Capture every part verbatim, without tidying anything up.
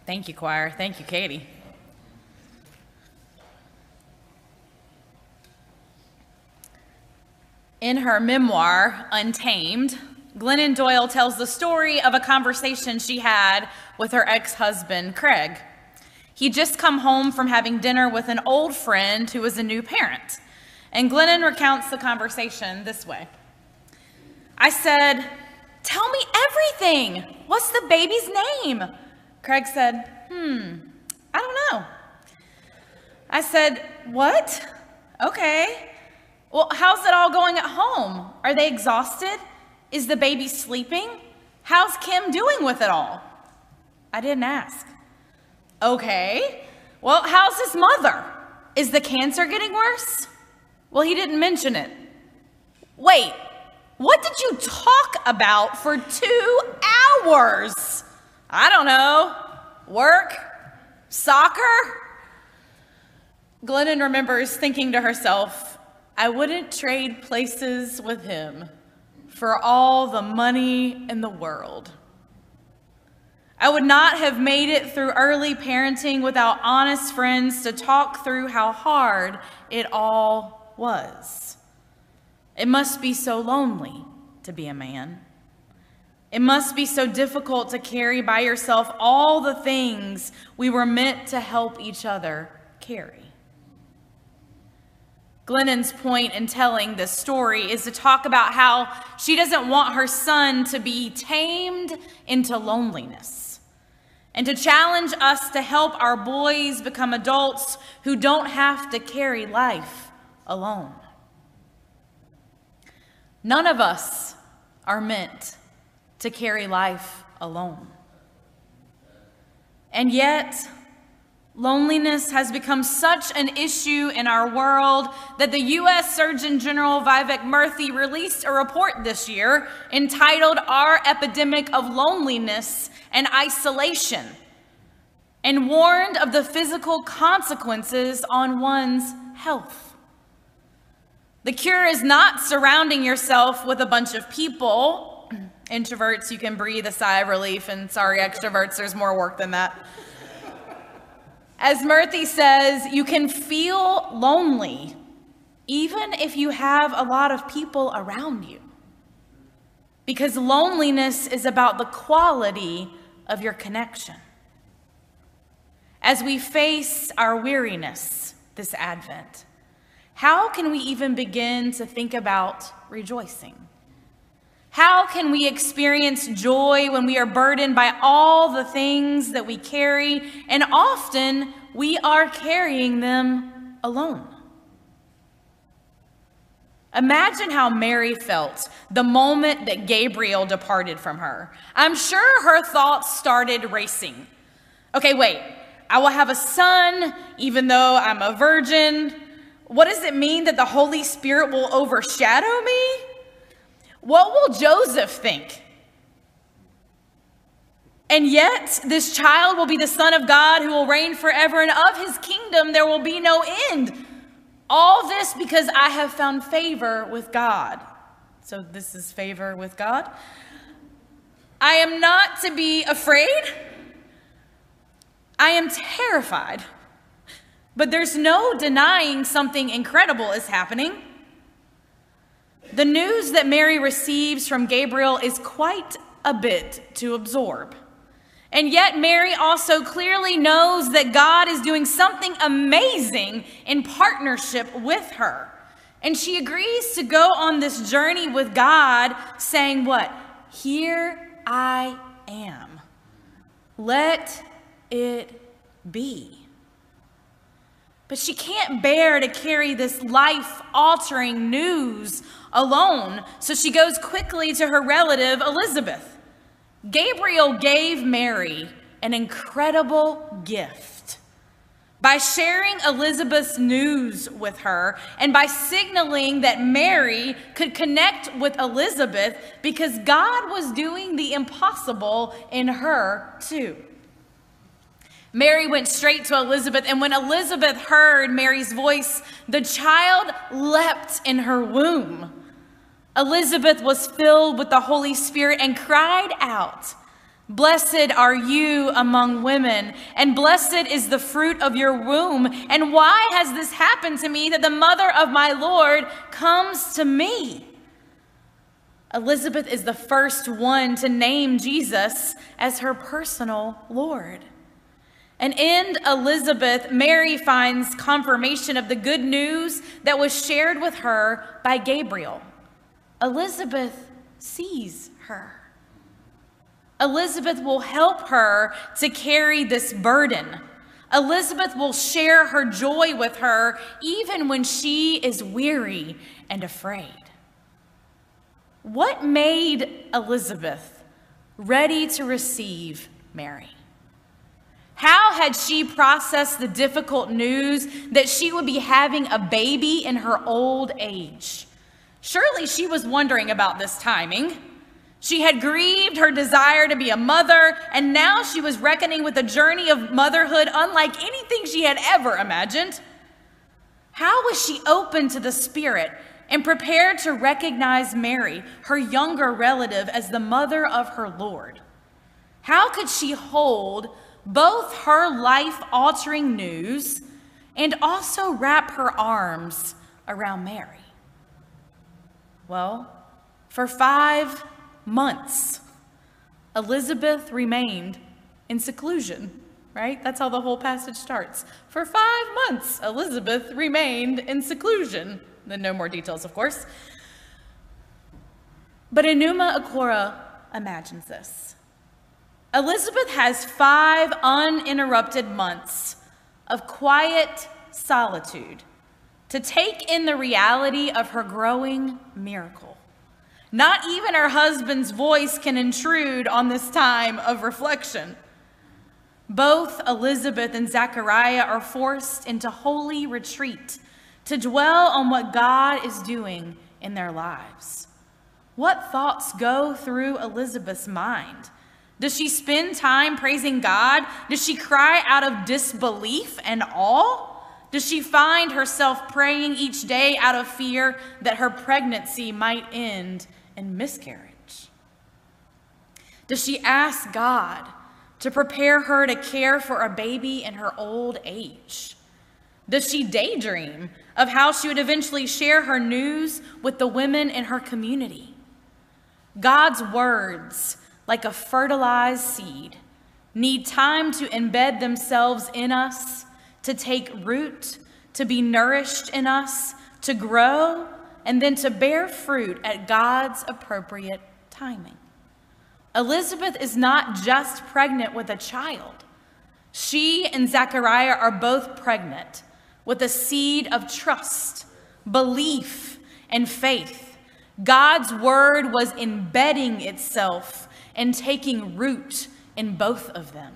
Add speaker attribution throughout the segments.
Speaker 1: Thank you, choir. Thank you, Katie. In her memoir, Untamed, Glennon Doyle tells the story of a conversation she had with her ex-husband, Craig. He'd just come home from having dinner with an old friend who was a new parent. And Glennon recounts the conversation this way. I said, "Tell me everything. What's the baby's name?" Craig said, hmm, I don't know. I said, what? Okay. Well, how's it all going at home? Are they exhausted? Is the baby sleeping? How's Kim doing with it all? I didn't ask. Okay. Well, how's his mother? Is the cancer getting worse? Well, he didn't mention it. Wait, what did you talk about for two hours? I don't know. Work? Soccer? Glennon remembers thinking to herself, I wouldn't trade places with him for all the money in the world. I would not have made it through early parenting without honest friends to talk through how hard it all was. It must be so lonely to be a man. It must be so difficult to carry by yourself all the things we were meant to help each other carry. Glennon's point in telling this story is to talk about how she doesn't want her son to be tamed into loneliness, and to challenge us to help our boys become adults who don't have to carry life alone. None of us are meant to carry life alone. And yet, loneliness has become such an issue in our world that the U S Surgeon General Vivek Murthy released a report this year entitled Our Epidemic of Loneliness and Isolation, and warned of the physical consequences on one's health. The cure is not surrounding yourself with a bunch of people. Introverts, you can breathe a sigh of relief, and sorry, extroverts, there's more work than that. As Murthy says, you can feel lonely even if you have a lot of people around you, because loneliness is about the quality of your connection. As we face our weariness this Advent, how can we even begin to think about rejoicing? How can we experience joy when we are burdened by all the things that we carry, and often we are carrying them alone? Imagine how Mary felt the moment that Gabriel departed from her. I'm sure her thoughts started racing. Okay, wait, I will have a son even though I'm a virgin. What does it mean that the Holy Spirit will overshadow me? What will Joseph think? And yet, this child will be the Son of God who will reign forever, and of his kingdom there will be no end. All this because I have found favor with God. So this is favor with God. I am not to be afraid. I am terrified. But there's no denying something incredible is happening. The news that Mary receives from Gabriel is quite a bit to absorb. And yet Mary also clearly knows that God is doing something amazing in partnership with her. And she agrees to go on this journey with God, saying what? Here I am. Let it be. But she can't bear to carry this life-altering news alone, so she goes quickly to her relative Elizabeth. Gabriel gave Mary an incredible gift by sharing Elizabeth's news with her and by signaling that Mary could connect with Elizabeth because God was doing the impossible in her too. Mary went straight to Elizabeth, and when Elizabeth heard Mary's voice, the child leapt in her womb. Elizabeth was filled with the Holy Spirit and cried out, Blessed are you among women, and blessed is the fruit of your womb. And why has this happened to me, that the mother of my Lord comes to me?" Elizabeth is the first one to name Jesus as her personal Lord. And in Elizabeth, Mary finds confirmation of the good news that was shared with her by Gabriel. Elizabeth sees her. Elizabeth will help her to carry this burden. Elizabeth will share her joy with her even when she is weary and afraid. What made Elizabeth ready to receive Mary? How had she processed the difficult news that she would be having a baby in her old age? Surely she was wondering about this timing. She had grieved her desire to be a mother, and now she was reckoning with a journey of motherhood unlike anything she had ever imagined. How was she open to the Spirit and prepared to recognize Mary, her younger relative, as the mother of her Lord? How could she hold both her life-altering news and also wrap her arms around Mary? Well, for five months, Elizabeth remained in seclusion, right? That's how the whole passage starts. For five months, Elizabeth remained in seclusion. Then no more details, of course. But Enuma Akora imagines this. Elizabeth has five uninterrupted months of quiet solitude to take in the reality of her growing miracle. Not even her husband's voice can intrude on this time of reflection. Both Elizabeth and Zechariah are forced into holy retreat to dwell on what God is doing in their lives. What thoughts go through Elizabeth's mind? Does she spend time praising God? Does she cry out of disbelief and awe? Does she find herself praying each day out of fear that her pregnancy might end in miscarriage? Does she ask God to prepare her to care for a baby in her old age? Does she daydream of how she would eventually share her news with the women in her community? God's words, like a fertilized seed, need time to embed themselves in us, to take root, to be nourished in us, to grow, and then to bear fruit at God's appropriate timing. Elizabeth is not just pregnant with a child. She and Zechariah are both pregnant with a seed of trust, belief, and faith. God's word was embedding itself and taking root in both of them.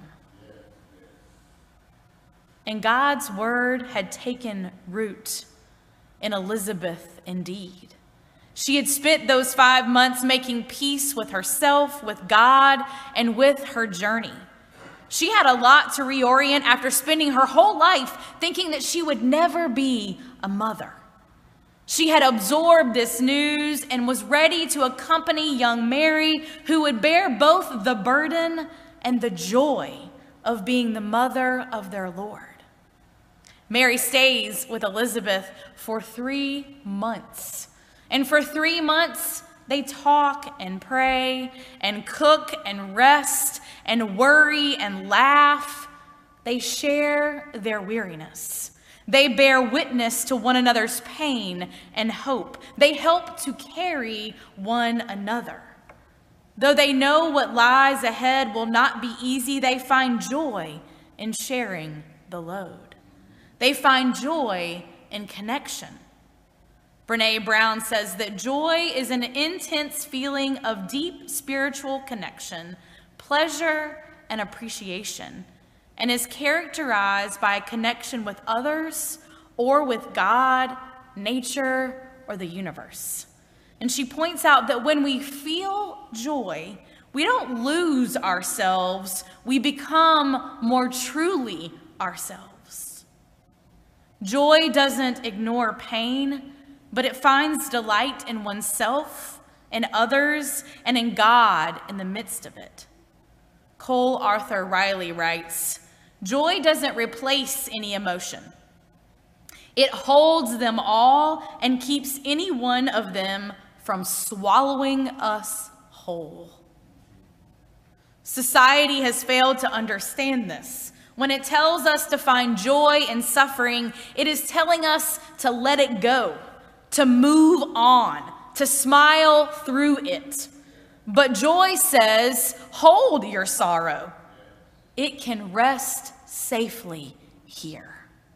Speaker 1: And God's word had taken root in Elizabeth indeed. She had spent those five months making peace with herself, with God, and with her journey. She had a lot to reorient after spending her whole life thinking that she would never be a mother. She had absorbed this news and was ready to accompany young Mary, who would bear both the burden and the joy of being the mother of their Lord. Mary stays with Elizabeth for three months. And for three months, they talk and pray and cook and rest and worry and laugh. They share their weariness. They bear witness to one another's pain and hope. They help to carry one another. Though they know what lies ahead will not be easy, they find joy in sharing the load. They find joy in connection. Brené Brown says that joy is an intense feeling of deep spiritual connection, pleasure, and appreciation, and is characterized by a connection with others or with God, nature, or the universe. And she points out that when we feel joy, we don't lose ourselves, we become more truly ourselves. Joy doesn't ignore pain, but it finds delight in oneself, in others, and in God in the midst of it. Cole Arthur Riley writes, "Joy doesn't replace any emotion. It holds them all and keeps any one of them from swallowing us whole." Society has failed to understand this. When it tells us to find joy in suffering, it is telling us to let it go, to move on, to smile through it. But joy says, hold your sorrow. It can rest safely here.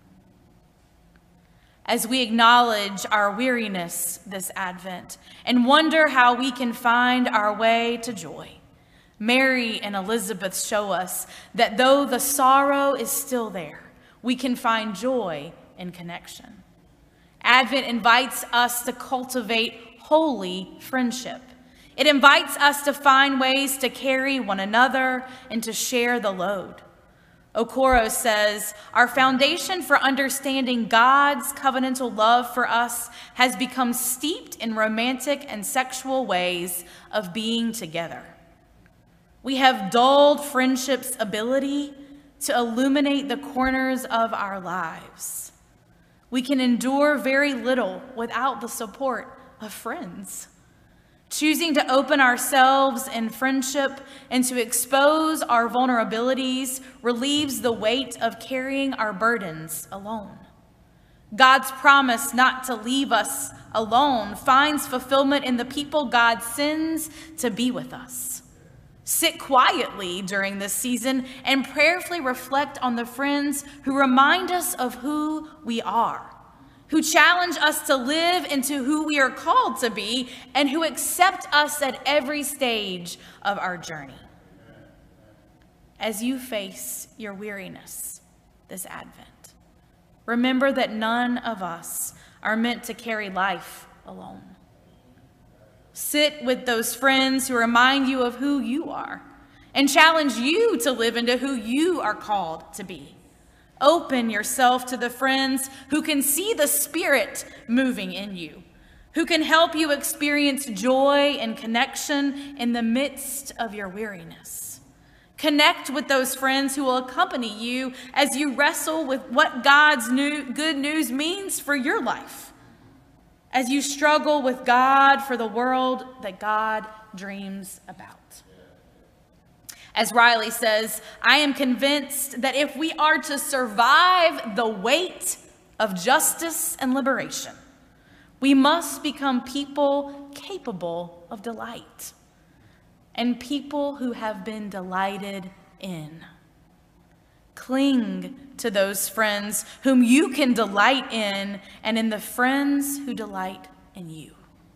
Speaker 1: As we acknowledge our weariness this Advent and wonder how we can find our way to joy, Mary and Elizabeth show us that though the sorrow is still there, we can find joy in connection. Advent invites us to cultivate holy friendship. It invites us to find ways to carry one another and to share the load. Okoro says, our foundation for understanding God's covenantal love for us has become steeped in romantic and sexual ways of being together. We have dulled friendship's ability to illuminate the corners of our lives. We can endure very little without the support of friends. Choosing to open ourselves in friendship and to expose our vulnerabilities relieves the weight of carrying our burdens alone. God's promise not to leave us alone finds fulfillment in the people God sends to be with us. Sit quietly during this season and prayerfully reflect on the friends who remind us of who we are, who challenge us to live into who we are called to be, and who accept us at every stage of our journey. As you face your weariness this Advent, remember that none of us are meant to carry life alone. Sit with those friends who remind you of who you are and challenge you to live into who you are called to be. Open yourself to the friends who can see the Spirit moving in you, who can help you experience joy and connection in the midst of your weariness. Connect with those friends who will accompany you as you wrestle with what God's new good news means for your life, as you struggle with God for the world that God dreams about. As Riley says, I am convinced that if we are to survive the weight of justice and liberation, we must become people capable of delight and people who have been delighted in. Cling to those friends whom you can delight in and in the friends who delight in you.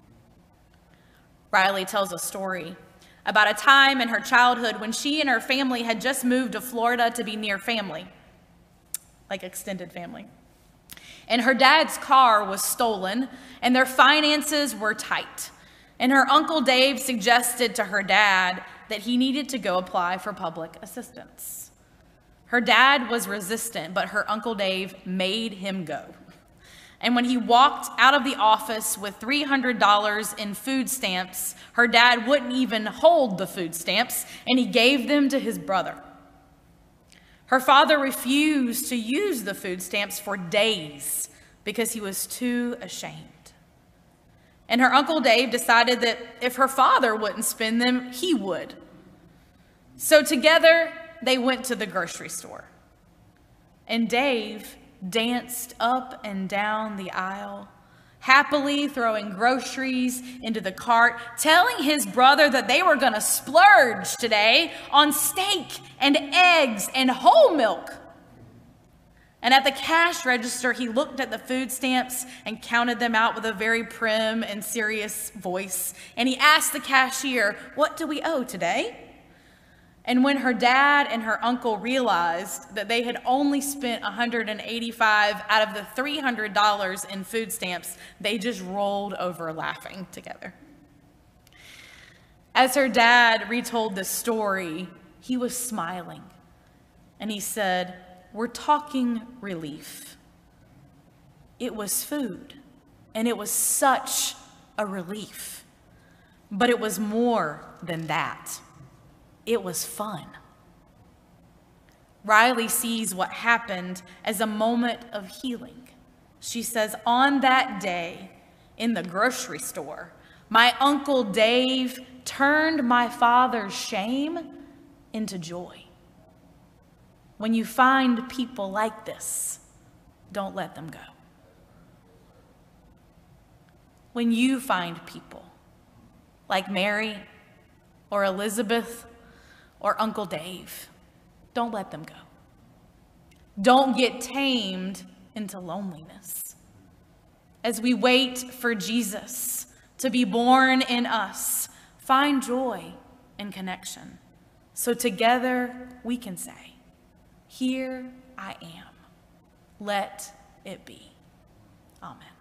Speaker 1: Riley tells a story about a time in her childhood when she and her family had just moved to Florida to be near family, like extended family. And her dad's car was stolen, and their finances were tight. And her Uncle Dave suggested to her dad that he needed to go apply for public assistance. Her dad was resistant, but her Uncle Dave made him go. And when he walked out of the office with three hundred dollars in food stamps, her dad wouldn't even hold the food stamps, and he gave them to his brother. Her father refused to use the food stamps for days because he was too ashamed. And her Uncle Dave decided that if her father wouldn't spend them, he would. So together, they went to the grocery store. And Dave danced up and down the aisle, happily throwing groceries into the cart, telling his brother that they were going to splurge today on steak and eggs and whole milk. And at the cash register, he looked at the food stamps and counted them out with a very prim and serious voice. And he asked the cashier, "What do we owe today?" And when her dad and her uncle realized that they had only spent one hundred eighty-five dollars out of the three hundred dollars in food stamps, they just rolled over laughing together. As her dad retold this story, he was smiling. And he said, "We're talking relief." It was food, and it was such a relief. But it was more than that. It was fun. Riley sees what happened as a moment of healing. She says, on that day in the grocery store, my Uncle Dave turned my father's shame into joy. When you find people like this, don't let them go. When you find people like Mary or Elizabeth or Uncle Dave, don't let them go. Don't get tamed into loneliness. As we wait for Jesus to be born in us, find joy and connection. So together we can say, here I am. Let it be. Amen.